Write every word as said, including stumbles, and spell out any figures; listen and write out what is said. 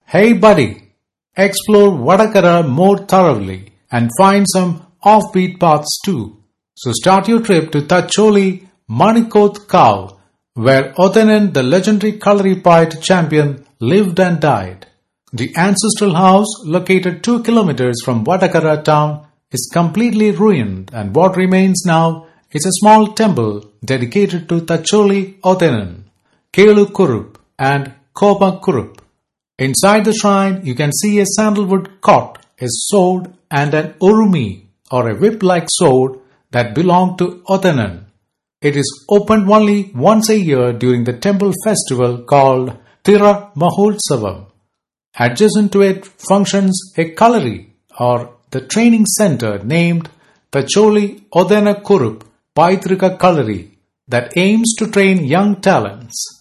Hey buddy, explore Vadakara more thoroughly and find some offbeat paths too. So start your trip to Tacholi Manikoth Kav, where Othenan, the legendary Kalaripayat champion, lived and died. The ancestral house, located two kilometers from Vadakara town, is completely ruined, and what remains now is a small temple dedicated to Tacholi Othenan, Kelu Kurup and Kopa Kurup. Inside the shrine, you can see a sandalwood cot, a sword, and an urumi, or a whip-like sword, that belonged to Othenan. It is opened only once a year during the temple festival called Thira Mahotsavam. Adjacent to it functions a kalari, or the training center named Tacholi Othena Kurup Paitrika Kalari, that aims to train young talents.